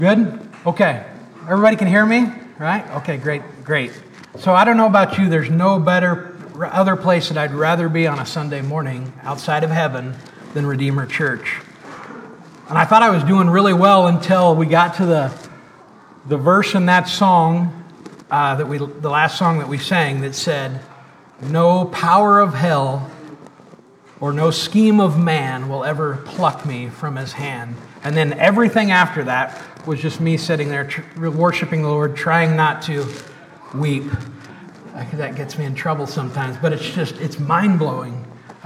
Good? Okay. Everybody can hear me? Right? Okay, great. So I don't know about you, there's no other place that I'd rather be on a Sunday morning outside of heaven than Redeemer Church. And I thought I was doing really well until we got to the verse in that song, the last song that we sang that said, "No power of hell or no scheme of man will ever pluck me from his hand." And then everything after that was just me sitting there worshiping the Lord, trying not to weep. That gets me in trouble sometimes, but it's mind-blowing.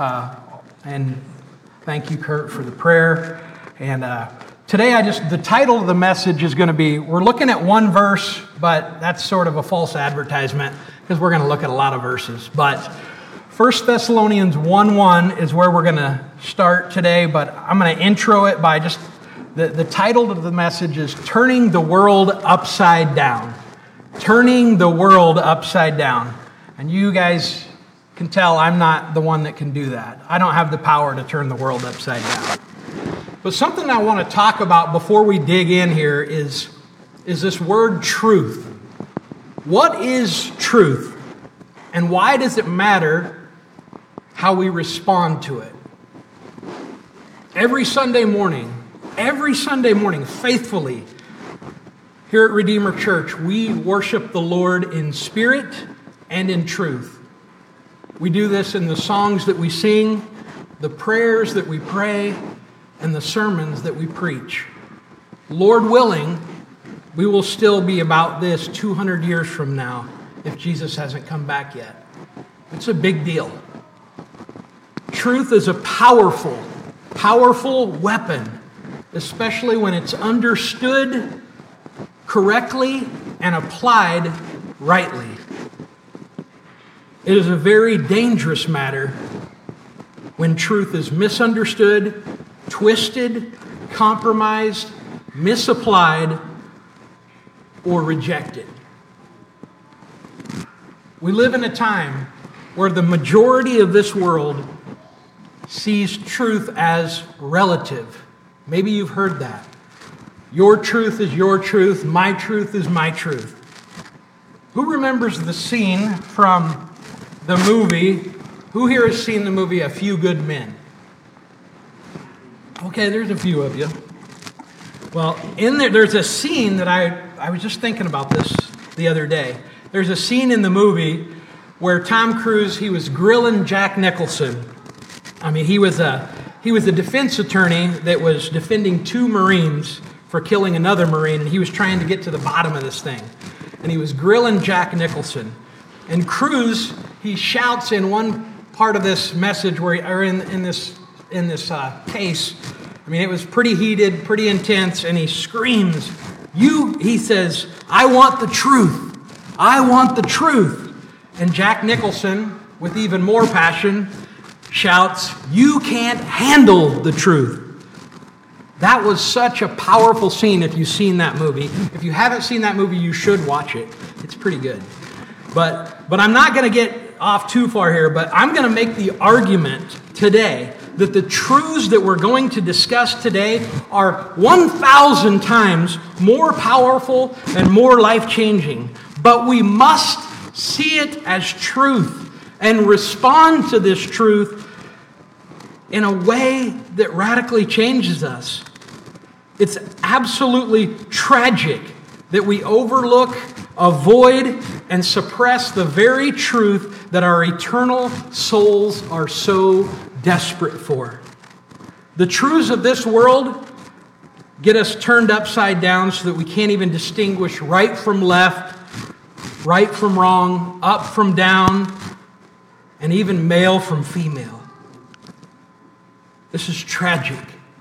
And thank you, Kurt, for the prayer. And today the title of the message is going to be, we're looking at one verse, but that's sort of a false advertisement because we're going to look at a lot of verses. But 1 Thessalonians 1:1 is where we're going to start today, but I'm going to intro it by just, the title of the message is Turning the World Upside Down. Turning the world upside down. And you guys can tell I'm not the one that can do that. I don't have the power to turn the world upside down. But something I want to talk about before we dig in here is this word truth. What is truth? And why does it matter how we respond to it? Every Sunday morning, faithfully, here at Redeemer Church, we worship the Lord in spirit and in truth. We do this in the songs that we sing, the prayers that we pray, and the sermons that we preach. Lord willing, we will still be about this 200 years from now if Jesus hasn't come back yet. It's a big deal. Truth is a powerful weapon, especially when it's understood correctly and applied rightly. It is a very dangerous matter when truth is misunderstood, twisted, compromised, misapplied, or rejected. We live in a time where the majority of this world sees truth as relative. Maybe you've heard that. Your truth is your truth, my truth is my truth. Who remembers the scene from the movie? Who here has seen the movie A Few Good Men? Okay, there's a few of you. Well, in there's a scene that I was just thinking about this the other day. There's a scene in the movie where Tom Cruise, he was grilling Jack Nicholson. I mean, he was a defense attorney that was defending two Marines for killing another Marine, and he was trying to get to the bottom of this thing. And he was grilling Jack Nicholson. And Cruise, he shouts in one part of this message, in this case, I mean, it was pretty heated, pretty intense, and he screams, he says, "I want the truth. I want the truth." And Jack Nicholson, with even more passion, shouts, "You can't handle the truth." That was such a powerful scene if you've seen that movie. If you haven't seen that movie, you should watch it. It's pretty good. But I'm not going to get off too far here, but I'm going to make the argument today that the truths that we're going to discuss today are 1,000 times more powerful and more life-changing. But we must see it as truth and respond to this truth in a way that radically changes us. It's absolutely tragic that we overlook, avoid, and suppress the very truth that our eternal souls are so desperate for. The truths of this world get us turned upside down so that we can't even distinguish right from left, right from wrong, up from down, and even male from female. This is tragic.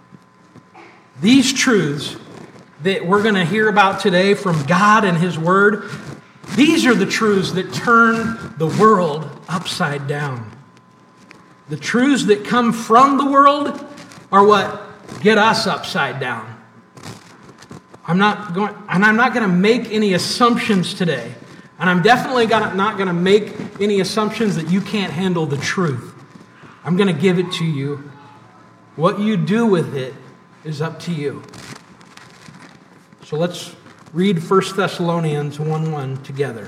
These truths that we're going to hear about today from God and His Word, these are the truths that turn the world upside down. The truths that come from the world are what get us upside down. I'm not going to make any assumptions today. And I'm definitely not going to make any assumptions that you can't handle the truth. I'm going to give it to you. What you do with it is up to you. So let's read 1 Thessalonians 1:1 together.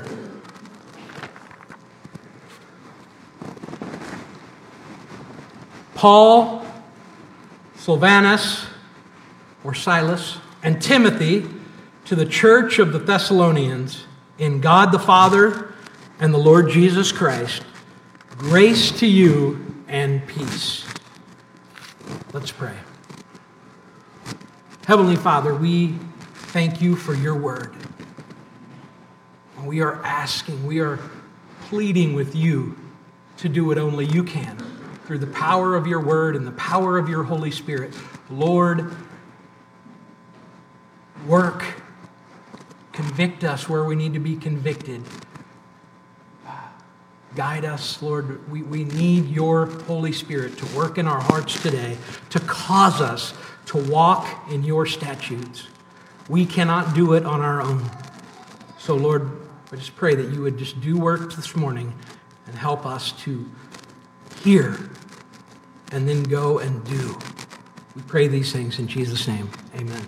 Paul, Silvanus, or Silas, and Timothy to the church of the Thessalonians, in God the Father and the Lord Jesus Christ, grace to you and peace. Let's pray. Heavenly Father, we thank you for your word. We are asking, we are pleading with you to do what only you can through the power of your word and the power of your Holy Spirit. Lord, work. Convict us where we need to be convicted. Guide us, Lord. We need your Holy Spirit to work in our hearts today, to cause us to walk in your statutes. We cannot do it on our own. So, Lord, I just pray that you would just do work this morning and help us to hear and then go and do. We pray these things in Jesus' name. Amen.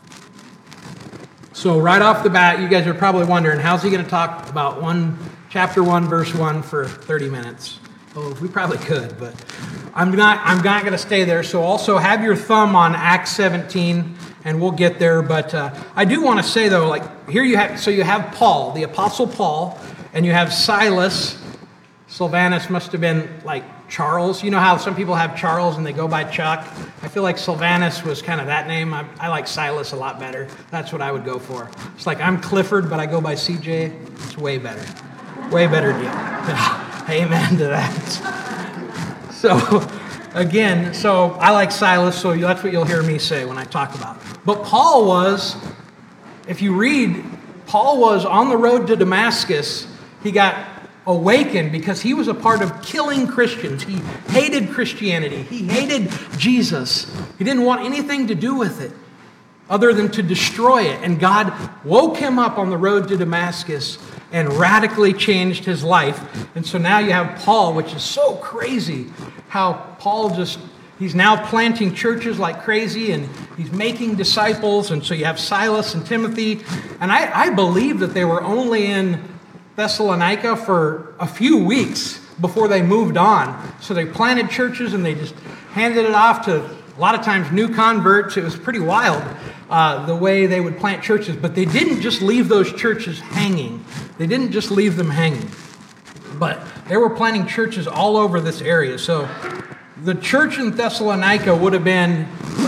So right off the bat, you guys are probably wondering, how's he going to talk about chapter 1, verse 1 for 30 minutes? Oh, we probably could, but I'm not going to stay there. So also have your thumb on Acts 17, and we'll get there. But I do want to say, though, like here you have Paul, the Apostle Paul, and you have Silas. Silvanus must have been like Charles. You know how some people have Charles and they go by Chuck? I feel like Silvanus was kind of that name. I like Silas a lot better. That's what I would go for. It's like I'm Clifford, but I go by CJ. It's way better. Way better deal. Amen to that. So, again, I like Silas, so that's what you'll hear me say when I talk about it. But Paul was, if you read, Paul was on the road to Damascus. He got awakened because he was a part of killing Christians. He hated Christianity. He hated Jesus. He didn't want anything to do with it other than to destroy it. And God woke him up on the road to Damascus and radically changed his life. And so now you have Paul, which is so crazy how Paul he's now planting churches like crazy and he's making disciples. And so you have Silas and Timothy. And I believe that they were only in Thessalonica for a few weeks before they moved on. So they planted churches and they just handed it off to a lot of times new converts. It was pretty wild the way they would plant churches. But they didn't just leave those churches hanging. They didn't just leave them hanging. But they were planting churches all over this area. So the church in Thessalonica would have been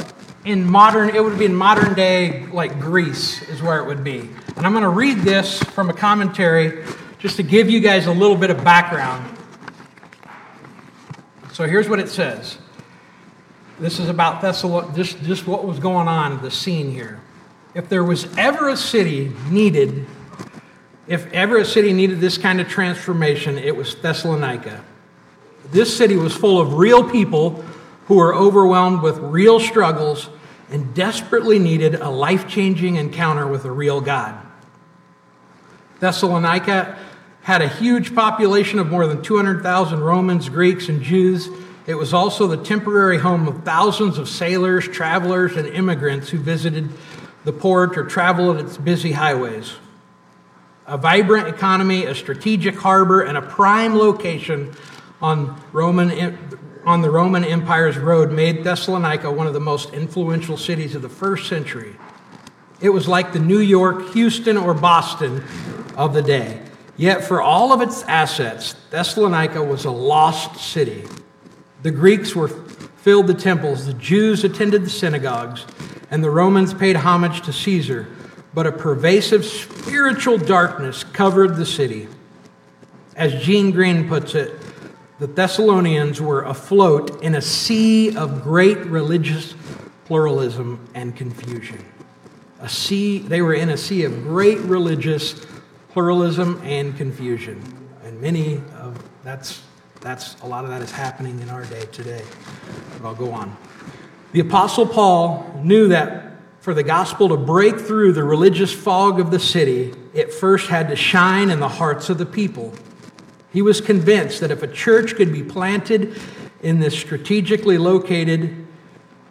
modern day, like Greece is where it would be. And I'm going to read this from a commentary just to give you guys a little bit of background. So here's what it says. This is about just what was going on, the scene here. If there was ever a city needed this kind of transformation, it was Thessalonica. This city was full of real people who were overwhelmed with real struggles and desperately needed a life-changing encounter with a real God. Thessalonica had a huge population of more than 200,000 Romans, Greeks, and Jews. It was also the temporary home of thousands of sailors, travelers, and immigrants who visited the port or traveled its busy highways. A vibrant economy, a strategic harbor, and a prime location on the Roman Empire's road made Thessalonica one of the most influential cities of the first century. It was like the New York, Houston, or Boston of the day. Yet for all of its assets, Thessalonica was a lost city. The Greeks filled the temples, the Jews attended the synagogues, and the Romans paid homage to Caesar. But a pervasive spiritual darkness covered the city. As Gene Green puts it, the Thessalonians were afloat in a sea of great religious pluralism and confusion. They were in a sea of great religious pluralism and confusion. And that's a lot of that is happening in our day today. But I'll go on. The Apostle Paul knew that for the gospel to break through the religious fog of the city, it first had to shine in the hearts of the people. He was convinced that if a church could be planted in this strategically located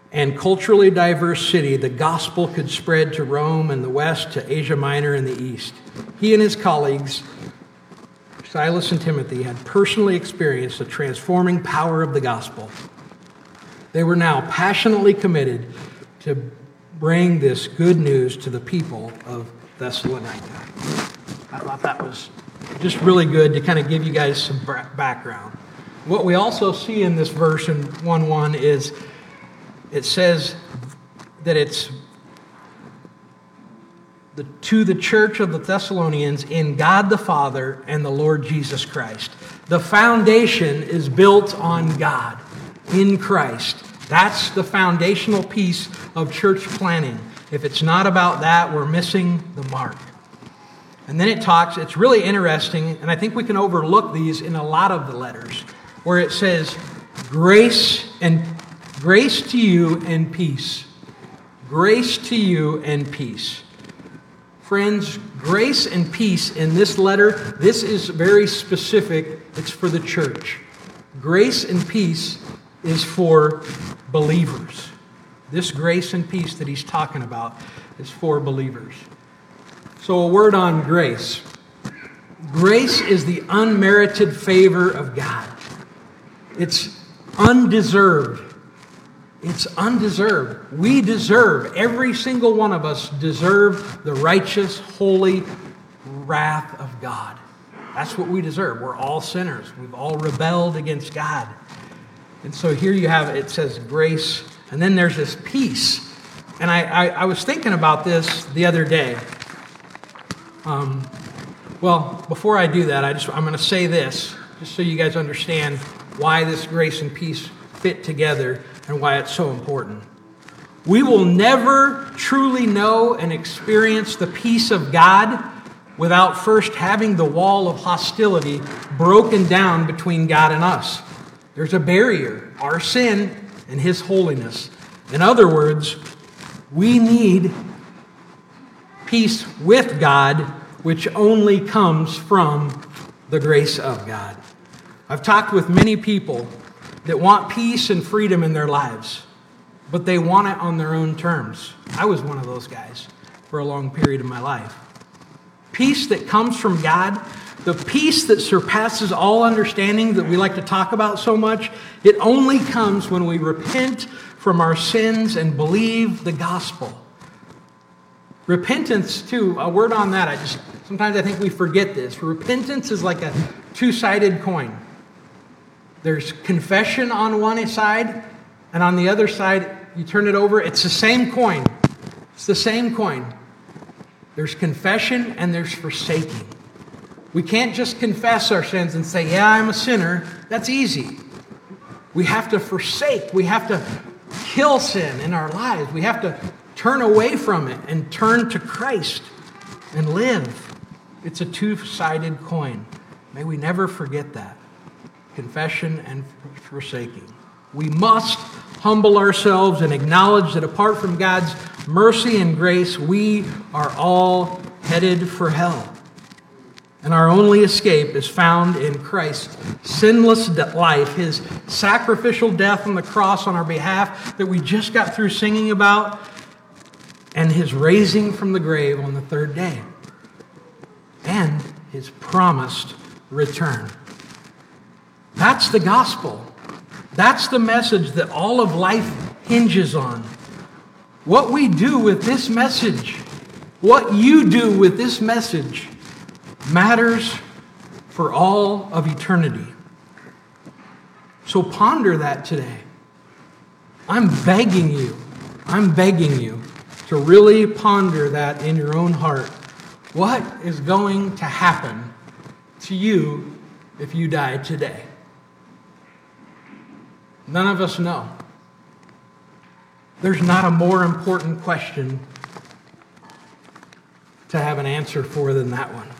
and culturally diverse city, the gospel could spread to Rome and the West, to Asia Minor and the East. He and his colleagues, Silas and Timothy, had personally experienced the transforming power of the gospel. They were now passionately committed to bring this good news to the people of Thessalonica. I thought that was just really good to kind of give you guys some background. What we also see in this verse in 1:1 is it says that it's to the church of the Thessalonians in God the Father and the Lord Jesus Christ. The foundation is built on God, in Christ. That's the foundational piece of church planning. If it's not about that, we're missing the mark. And then it's really interesting, and I think we can overlook these in a lot of the letters, where it says, grace to you and peace. Grace to you and peace. Friends, grace and peace in this letter, this is very specific. It's for the church. Grace and peace is for believers. This grace and peace that he's talking about is for believers. So a word on grace. Grace is the unmerited favor of God. It's undeserved. It's undeserved. We deserve, every single one of us deserve the righteous, holy wrath of God. That's what we deserve. We're all sinners. We've all rebelled against God. And so here you have it says grace, and then there's this peace. And I was thinking about this the other day. Well, before I do that, I'm going to say this, just so you guys understand why this grace and peace fit together and why it's so important. We will never truly know and experience the peace of God without first having the wall of hostility broken down between God and us. There's a barrier, our sin and His holiness. In other words, we need peace with God, which only comes from the grace of God. I've talked with many people that want peace and freedom in their lives, but they want it on their own terms. I was one of those guys for a long period of my life. Peace that comes from God, the peace that surpasses all understanding that we like to talk about so much, it only comes when we repent from our sins and believe the gospel. Repentance, too, a word on that. Sometimes I think we forget this. Repentance is like a two-sided coin. There's confession on one side, and on the other side, you turn it over, it's the same coin. It's the same coin. There's confession and there's forsaking. We can't just confess our sins and say, yeah, I'm a sinner. That's easy. We have to forsake. We have to kill sin in our lives. We have to turn away from it and turn to Christ and live. It's a two-sided coin. May we never forget that. Confession and forsaking. We must humble ourselves and acknowledge that apart from God's mercy and grace, we are all headed for hell. And our only escape is found in Christ's sinless life, His sacrificial death on the cross on our behalf that we just got through singing about, and His raising from the grave on the third day, and His promised return. That's the gospel. That's the message that all of life hinges on. What we do with this message, what you do with this message, matters for all of eternity. So ponder that today. I'm begging you to really ponder that in your own heart. What is going to happen to you if you die today? None of us know. There's not a more important question to have an answer for than that one.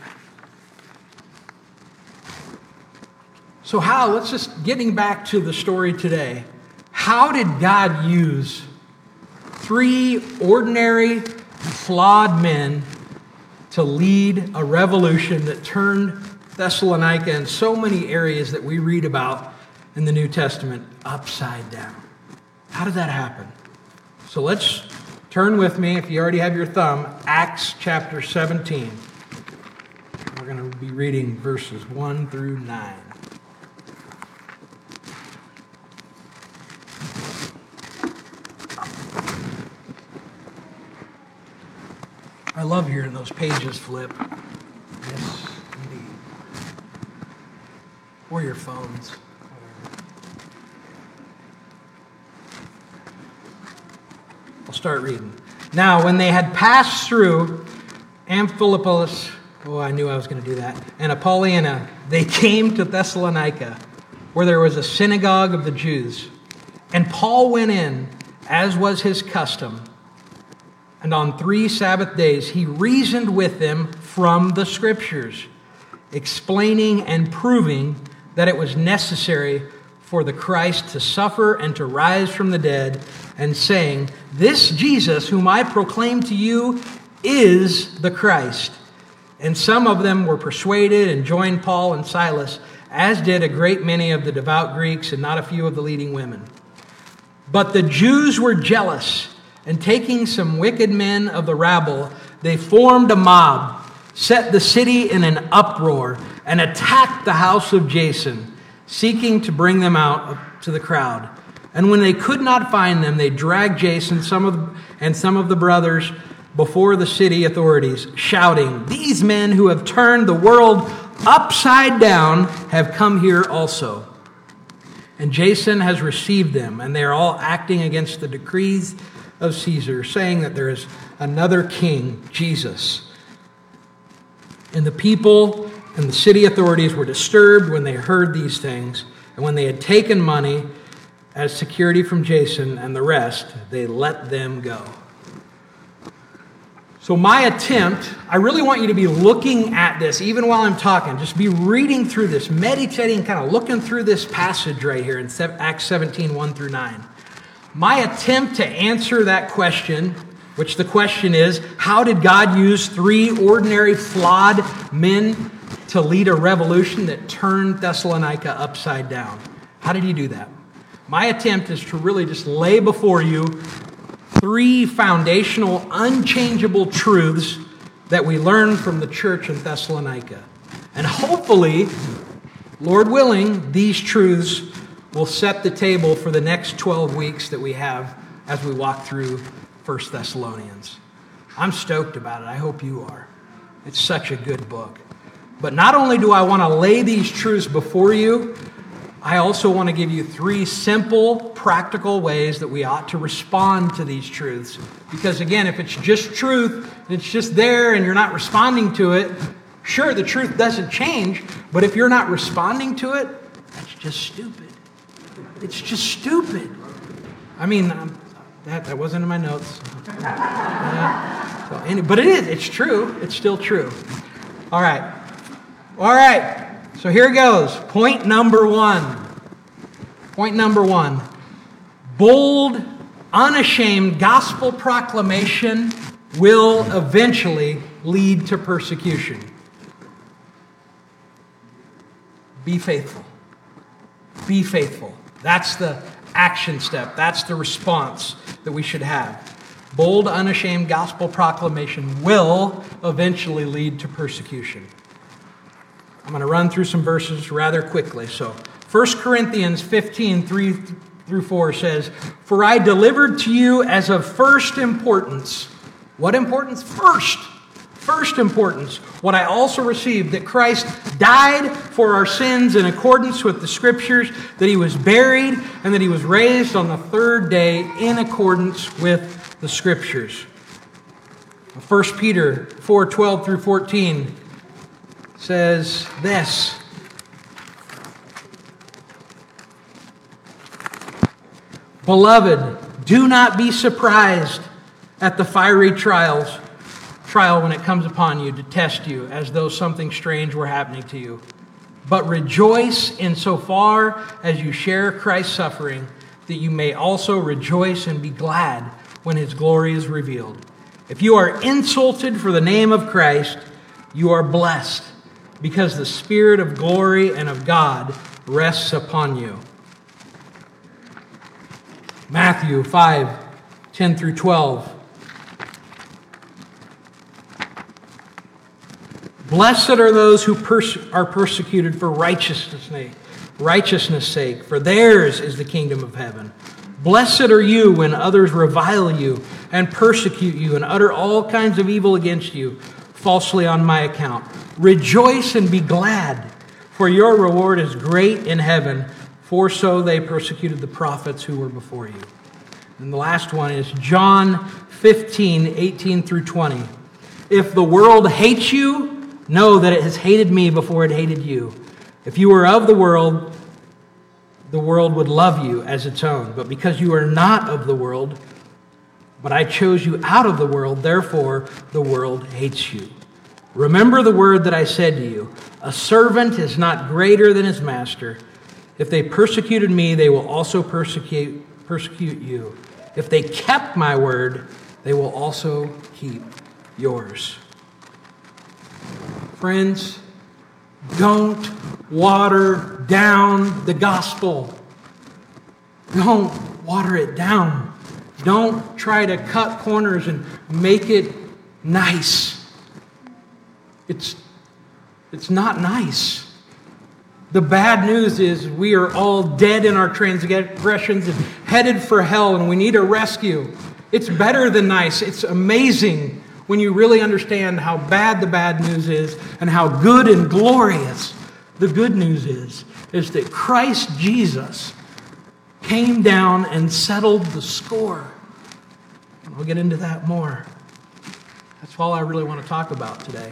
So let's just getting back to the story today. How did God use three ordinary, flawed men to lead a revolution that turned Thessalonica and so many areas that we read about in the New Testament upside down? How did that happen? So let's turn with me, if you already have your thumb, Acts chapter 17. We're going to be reading verses 1 through 9. I love hearing those pages flip. Yes, indeed. Or your phones. I'll start reading. Now, when they had passed through Amphipolis, I knew I was going to do that, and Apollonia, they came to Thessalonica, where there was a synagogue of the Jews. And Paul went in, as was his custom, and on 3 Sabbath days he reasoned with them from the Scriptures, explaining and proving that it was necessary for the Christ to suffer and to rise from the dead, and saying, "This Jesus whom I proclaim to you is the Christ." And some of them were persuaded and joined Paul and Silas, as did a great many of the devout Greeks and not a few of the leading women. But the Jews were jealous, and taking some wicked men of the rabble, they formed a mob, set the city in an uproar, and attacked the house of Jason, seeking to bring them out to the crowd. And when they could not find them, they dragged Jason and some of the brothers before the city authorities, shouting, "These men who have turned the world upside down have come here also. And Jason has received them, and they are all acting against the decrees of Caesar, saying that there is another king, Jesus." And the people and the city authorities were disturbed when they heard these things. And when they had taken money as security from Jason and the rest, they let them go. So my attempt, I really want you to be looking at this, even while I'm talking. Just be reading through this, meditating, kind of looking through this passage right here in Acts 17, 1 through 9. My attempt to answer that question, which the question is, how did God use 3 ordinary, flawed men to lead a revolution that turned Thessalonica upside down? How did he do that? My attempt is to really just lay before you 3 foundational, unchangeable truths that we learned from the church in Thessalonica. And hopefully, Lord willing, these truths will set the table for the next 12 weeks that we have as we walk through 1 Thessalonians. I'm stoked about it. I hope you are. It's such a good book. But not only do I want to lay these truths before you, I also want to give you 3 simple, practical ways that we ought to respond to these truths. Because again, if it's just truth, it's just there and you're not responding to it, sure, the truth doesn't change, but if you're not responding to it, that's just stupid. It's just stupid. I mean, that wasn't in my notes. But it is. It's true. It's still true. All right. So here it goes. Point number 1. Point number 1. Bold, unashamed gospel proclamation will eventually lead to persecution. Be faithful. Be faithful. That's the action step. That's the response that we should have. Bold, unashamed gospel proclamation will eventually lead to persecution. I'm going to run through some verses rather quickly. So 1 Corinthians 15, 3 through 4 says, "For I delivered to you as of first importance." What importance? First importance. "What I also received, that Christ died for our sins in accordance with the Scriptures, that he was buried, and that he was raised on the 3rd day in accordance with the Scriptures." 1 Peter 4, 12 through 14 says this, "Beloved, do not be surprised at the fiery trial when it comes upon you to test you, as though something strange were happening to you. But rejoice insofar as you share Christ's suffering, that you may also rejoice and be glad when his glory is revealed. If you are insulted for the name of Christ, you are blessed, because the Spirit of glory and of God rests upon you." Matthew 5, 10 through 12. Blessed are those who are persecuted for righteousness' sake, for theirs is the kingdom of heaven. Blessed are you when others revile you and persecute you and utter all kinds of evil against you falsely on my account. Rejoice and be glad, for your reward is great in heaven, for so they persecuted the prophets who were before you. And the last one is John 15, 18 through 20. If the world hates you, know that it has hated me before it hated you. If you were of the world would love you as its own. But because you are not of the world, but I chose you out of the world, therefore the world hates you. Remember the word that I said to you, a servant is not greater than his master. If they persecuted me, they will also persecute you. If they kept my word, they will also keep yours. Friends, don't water down the gospel. Don't water it down. Don't try to cut corners and make it nice. It's not nice. The bad news is we are all dead in our transgressions and headed for hell, and we need a rescue. It's better than nice. It's amazing when you really understand how bad the bad news is and how good and glorious the good news is that Christ Jesus came down and settled the score. And we'll get into that more. That's all I really want to talk about today.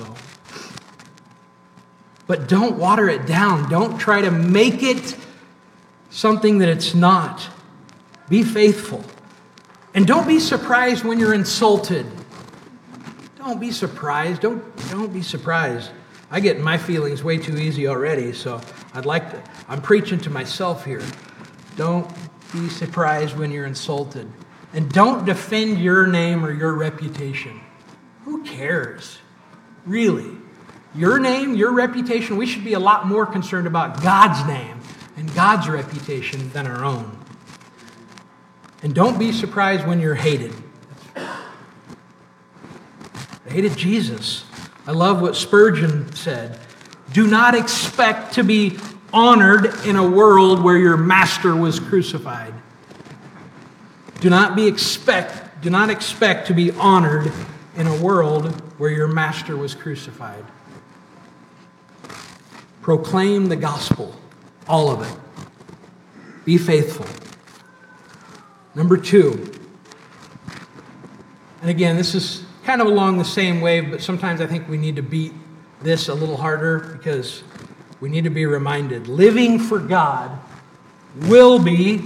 But don't water it down. Don't try to make it something that it's not. Be faithful. And don't be surprised when you're insulted. Don't be surprised. Don't be surprised. I get my feelings way too easy already, so I'm preaching to myself here. Don't be surprised when you're insulted. And don't defend your name or your reputation. Who cares? Really? Your name, your reputation, we should be a lot more concerned about God's name and God's reputation than our own. And don't be surprised when you're hated. They hated Jesus. I love what Spurgeon said. Do not expect to be honored in a world where your master was crucified. Do not expect to be honored in a world where your master was crucified. Proclaim the gospel, all of it. Be faithful. Number 2. And again, this is kind of along the same wave, but sometimes I think we need to beat this a little harder because we need to be reminded. Living for God will be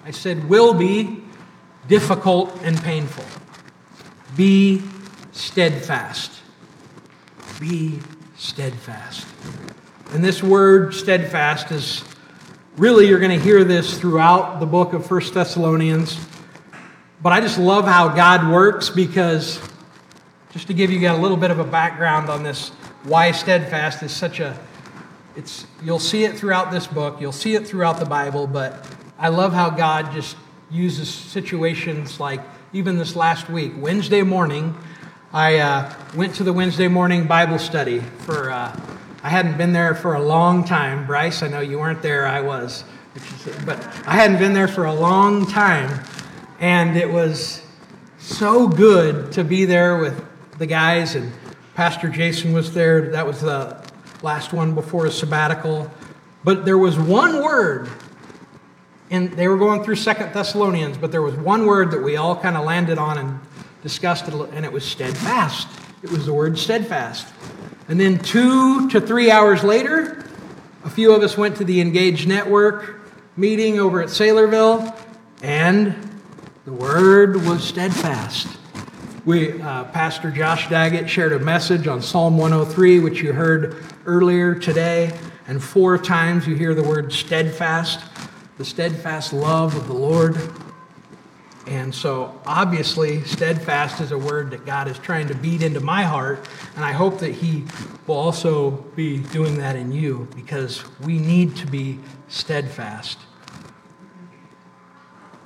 difficult and painful. Be steadfast. Be steadfast. And this word steadfast is really, you're going to hear this throughout the book of 1 Thessalonians. But I just love how God works because, just to give you a little bit of a background on this, why steadfast is you'll see it throughout this book, you'll see it throughout the Bible, but I love how God just uses situations like even this last week, Wednesday morning, I went to the Wednesday morning Bible study I hadn't been there for a long time. Bryce, I know you weren't there, I was. But I hadn't been there for a long time. And it was so good to be there with the guys. And Pastor Jason was there. That was the last one before his sabbatical. But there was one word. And they were going through 2 Thessalonians. But there was one word that we all kind of landed on and discussed it. And it was steadfast. It was the word steadfast. And then 2 to 3 hours later, a few of us went to the Engage Network meeting over at Saylorville, and the word was steadfast. Pastor Josh Daggett shared a message on Psalm 103, which you heard earlier today, and 4 times you hear the word steadfast, the steadfast love of the Lord. And so, obviously, steadfast is a word that God is trying to beat into my heart, and I hope that He will also be doing that in you, because we need to be steadfast.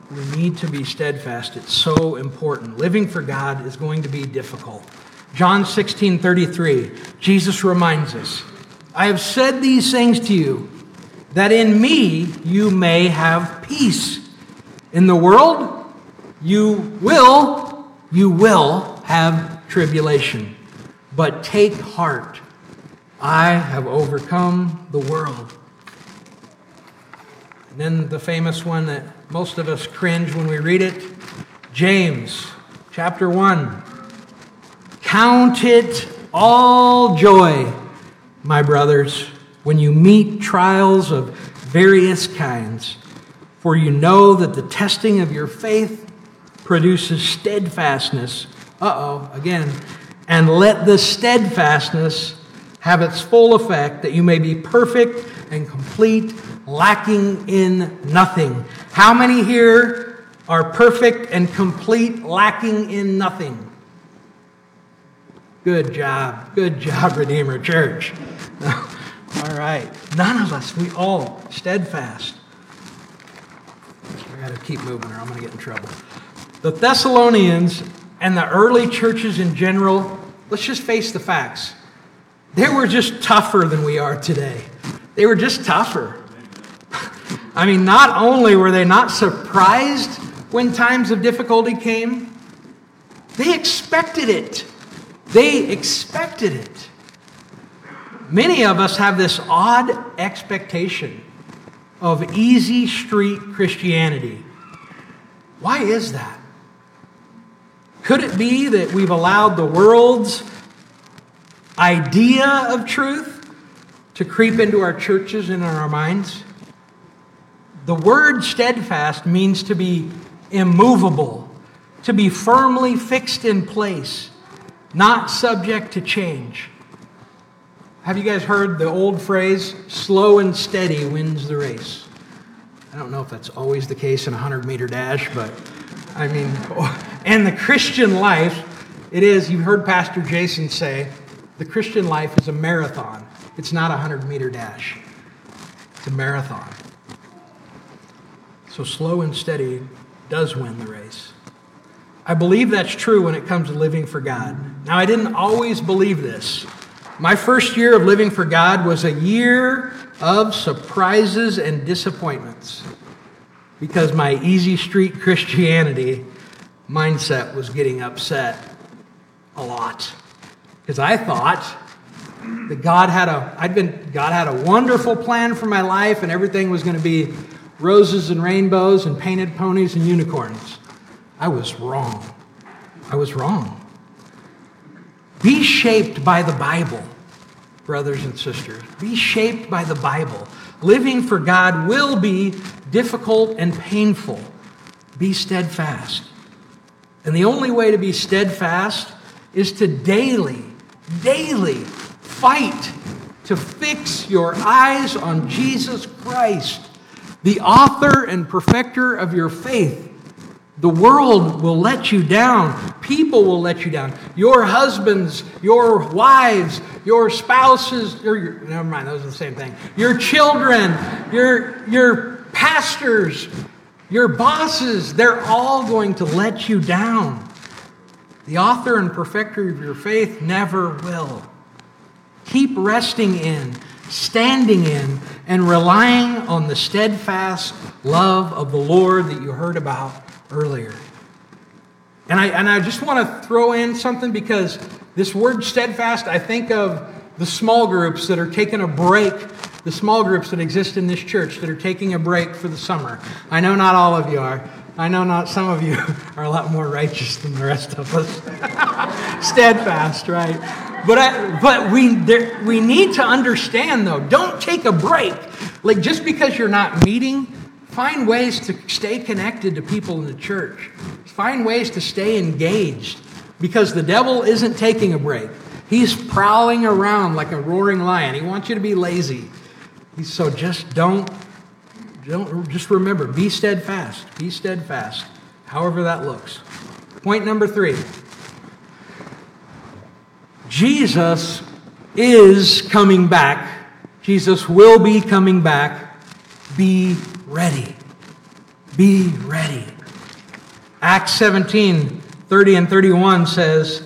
We need to be steadfast. It's so important. Living for God is going to be difficult. John 16:33, Jesus reminds us, I have said these things to you, that in me you may have peace. In the world, you will have tribulation. But take heart, I have overcome the world. And then the famous one that most of us cringe when we read it, James chapter 1. Count it all joy, my brothers, when you meet trials of various kinds, for you know that the testing of your faith produces steadfastness. Again. And let the steadfastness have its full effect, that you may be perfect and complete, lacking in nothing. How many here are perfect and complete, lacking in nothing? Good job, Redeemer Church. All right, none of us, we all steadfast. I got to keep moving or I'm going to get in trouble. The Thessalonians and the early churches in general, let's just face the facts. They were just tougher than we are today. They were just tougher. I mean, not only were they not surprised when times of difficulty came, they expected it. They expected it. Many of us have this odd expectation of easy street Christianity. Why is that? Could it be that we've allowed the world's idea of truth to creep into our churches and in our minds? The word steadfast means to be immovable, to be firmly fixed in place, not subject to change. Have you guys heard the old phrase, slow and steady wins the race? I don't know if that's always the case in a 100-meter dash, but I mean, and the Christian life, it is, you heard Pastor Jason say, the Christian life is a marathon. It's not a 100-meter dash. It's a marathon. So slow and steady does win the race. I believe that's true when it comes to living for God. Now, I didn't always believe this. My first year of living for God was a year of surprises and disappointments, because my easy street Christianity mindset was getting upset a lot. Because I thought that God had a wonderful plan for my life, and everything was going to be roses and rainbows and painted ponies and unicorns. I was wrong. Be shaped by the Bible, brothers and sisters. Be shaped by the Bible. Living for God will be difficult and painful. Be steadfast. And the only way to be steadfast is to daily fight to fix your eyes on Jesus Christ, the author and perfecter of your faith. The world will let you down. People will let you down. Your husbands, your wives, your spouses, never mind, those are the same thing. Your children, your pastors, your bosses, they're all going to let you down. The author and perfecter of your faith never will. Keep resting in, standing in, and relying on the steadfast love of the Lord that you heard about earlier. And I just want to throw in something, because this word steadfast, I think of the small groups that are taking a break, the small groups that exist in this church that are taking a break for the summer. I know not all of you are. I know not some of you are a lot more righteous than the rest of us. Steadfast, right? But we need to understand, though, don't take a break. Like, just because you're not meeting, find ways to stay connected to people in the church. Find ways to stay engaged, because the devil isn't taking a break. He's prowling around like a roaring lion. He wants you to be lazy. So just just remember, be steadfast. Be steadfast, however that looks. Point number 3. Jesus is coming back. Jesus will be coming back. Be ready. Be ready. Acts 17, 30 and 31 says,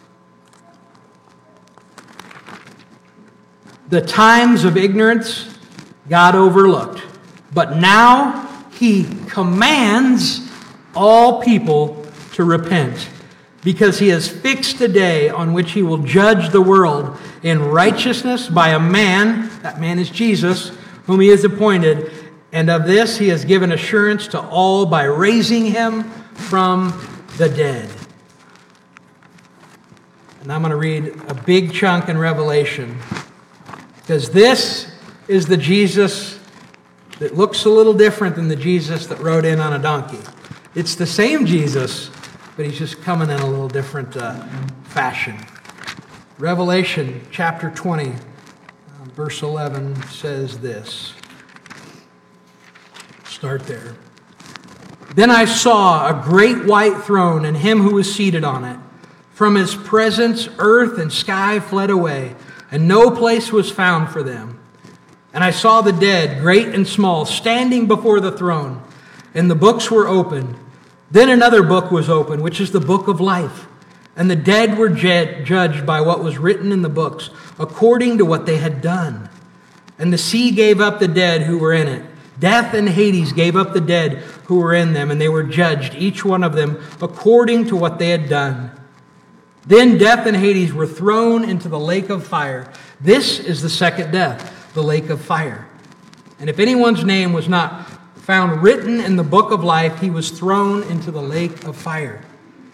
"The times of ignorance God overlooked, but now He commands all people to repent, because He has fixed a day on which He will judge the world in righteousness by a man," that man is Jesus, "whom He has appointed, and of this He has given assurance to all by raising Him from the dead." And I'm going to read a big chunk in Revelation, because this is the Jesus that looks a little different than the Jesus that rode in on a donkey. It's the same Jesus, but He's just coming in a little different fashion. Revelation chapter 20, verse 11 says this. Start there. "Then I saw a great white throne and Him who was seated on it. From His presence, earth and sky fled away, and no place was found for them. And I saw the dead, great and small, standing before the throne, and the books were opened. Then another book was opened, which is the book of life. And the dead were judged by what was written in the books, according to what they had done. And the sea gave up the dead who were in it. Death and Hades gave up the dead who were in them, and they were judged, each one of them, according to what they had done. Then death and Hades were thrown into the lake of fire. This is the second death, the lake of fire. And if anyone's name was not found written in the book of life, he was thrown into the lake of fire.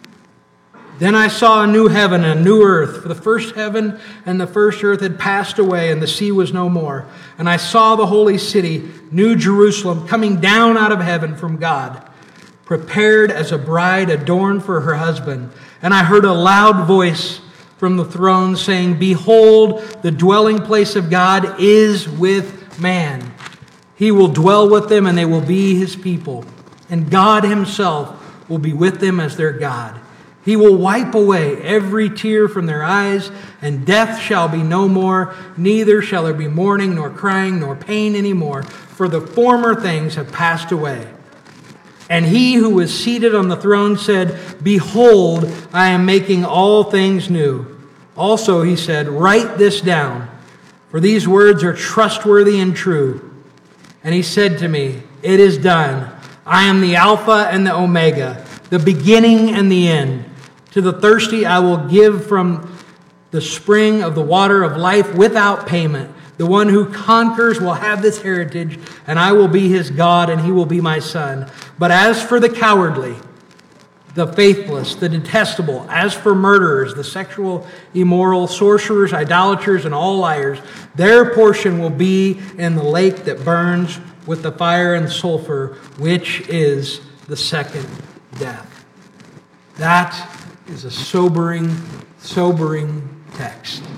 Then I saw a new heaven and a new earth, for the first heaven and the first earth had passed away, and the sea was no more. And I saw the holy city, New Jerusalem, coming down out of heaven from God, prepared as a bride adorned for her husband. And I heard a loud voice from the throne saying, "Behold, the dwelling place of God is with man. He will dwell with them, and they will be His people. And God Himself will be with them as their God. He will wipe away every tear from their eyes, and death shall be no more. Neither shall there be mourning, nor crying, nor pain anymore, for the former things have passed away." And He who was seated on the throne said, "Behold, I am making all things new." Also He said, "Write this down, for these words are trustworthy and true." And He said to me, "It is done. I am the Alpha and the Omega, the beginning and the end. To the thirsty I will give from the spring of the water of life without payment. The one who conquers will have this heritage, and I will be his God, and he will be my son. But as for the cowardly, the faithless, the detestable, as for murderers, the sexual, immoral, sorcerers, idolaters, and all liars, their portion will be in the lake that burns with the fire and sulfur, which is the second death." That is a sobering text.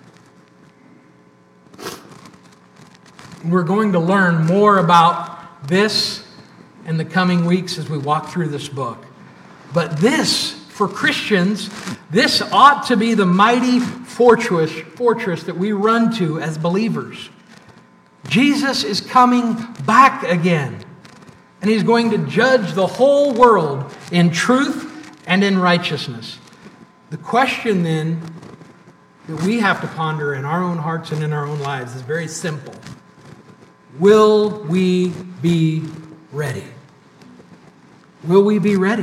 We're going to learn more about this in the coming weeks as we walk through this book. But this, for Christians, this ought to be the mighty fortress that we run to as believers. Jesus is coming back again, and He's going to judge the whole world in truth and in righteousness. The question then that we have to ponder in our own hearts and in our own lives is very simple. Will we be ready? Will we be ready?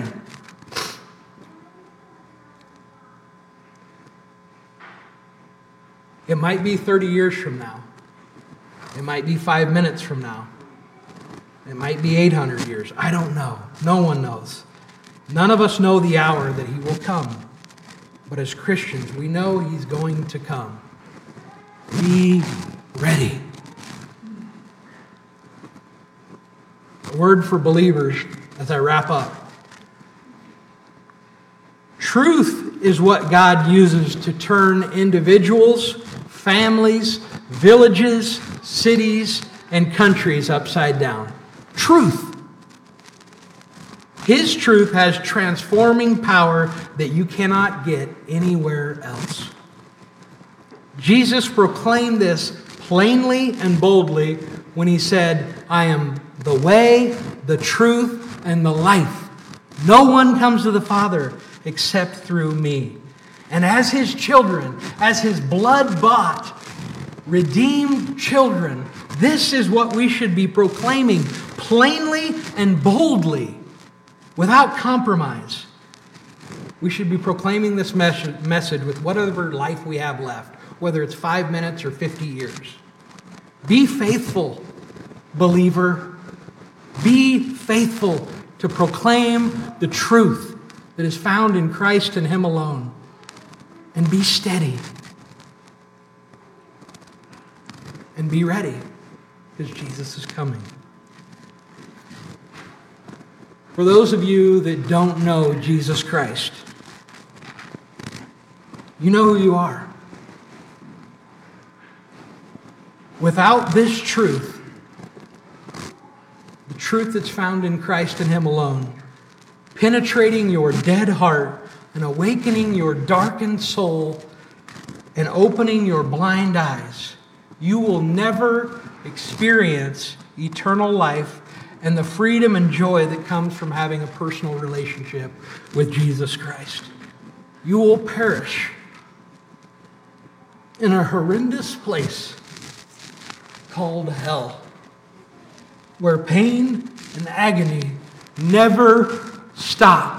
It might be 30 years from now. It might be 5 minutes from now. It might be 800 years. I don't know. No one knows. None of us know the hour that He will come. But as Christians, we know He's going to come. Be ready. A word for believers as I wrap up. Truth is what God uses to turn individuals, families, villages, cities, and countries upside down. Truth. His truth has transforming power that you cannot get anywhere else. Jesus proclaimed this plainly and boldly when He said, "I am the way, the truth, and the life. No one comes to the Father except through me. And as his children, as his blood-bought, redeemed children, this is what we should be proclaiming plainly and boldly, without compromise. We should be proclaiming this message with whatever life we have left, whether it's 5 minutes or 50 years. Be faithful, believer. Be faithful to proclaim the truth that is found in Christ and Him alone. And be steady. And be ready, because Jesus is coming. For those of you that don't know Jesus Christ, you know who you are. Without this truth, the truth that's found in Christ and Him alone, penetrating your dead heart and awakening your darkened soul and opening your blind eyes, you will never experience eternal life and the freedom and joy that comes from having a personal relationship with Jesus Christ. You will perish in a horrendous place called hell, where pain and agony never stop.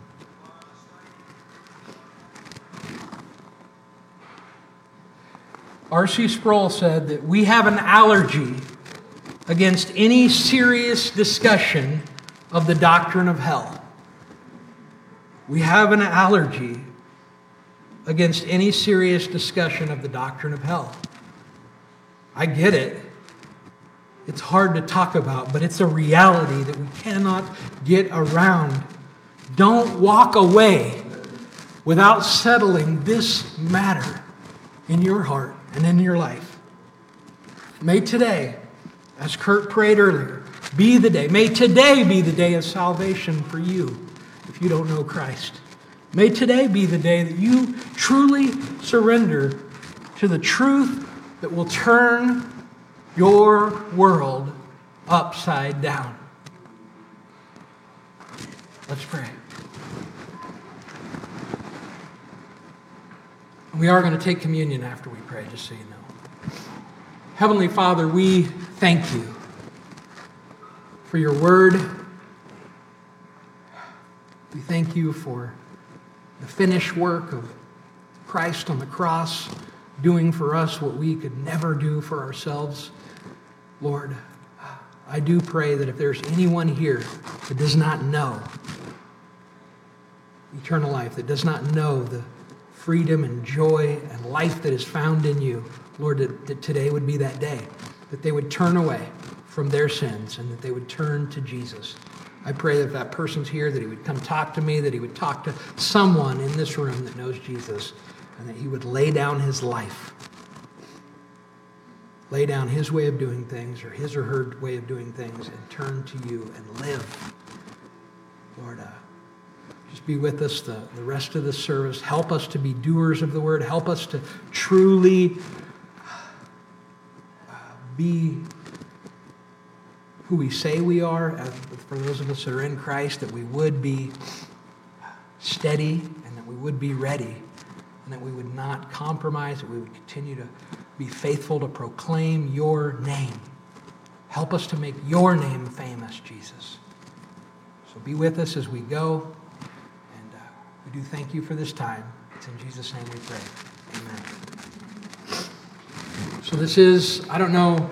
R.C. Sproul said that we have an allergy against any serious discussion of the doctrine of hell. We have an allergy against any serious discussion of the doctrine of hell. I get it. It's hard to talk about, but it's a reality that we cannot get around. Don't walk away without settling this matter in your heart and in your life. May today, as Kurt prayed earlier, be the day. May today be the day of salvation for you if you don't know Christ. May today be the day that you truly surrender to the truth that will turn your world upside down. Let's pray. We are going to take communion after we pray, just so you know. Heavenly Father, we thank you for your word. We thank you for the finished work of Christ on the cross, doing for us what we could never do for ourselves. Lord, I do pray that if there's anyone here that does not know eternal life, that does not know the freedom and joy and life that is found in you, Lord, that today would be that day, that they would turn away from their sins and that they would turn to Jesus. I pray that if that person's here, that he would come talk to me, that he would talk to someone in this room that knows Jesus, and that he would lay down his life, lay down his way of doing things or his or her way of doing things and turn to you and live. Lord, just be with us the rest of the service. Help us to be doers of the word. Help us to truly be who we say we are. For those of us that are in Christ, that we would be steady and that we would be ready and that we would not compromise, that we would continue to be faithful to proclaim your name. Help us to make your name famous, Jesus. So be with us as we go. We do thank you for this time. It's in Jesus' name we pray. Amen. So this is, I don't know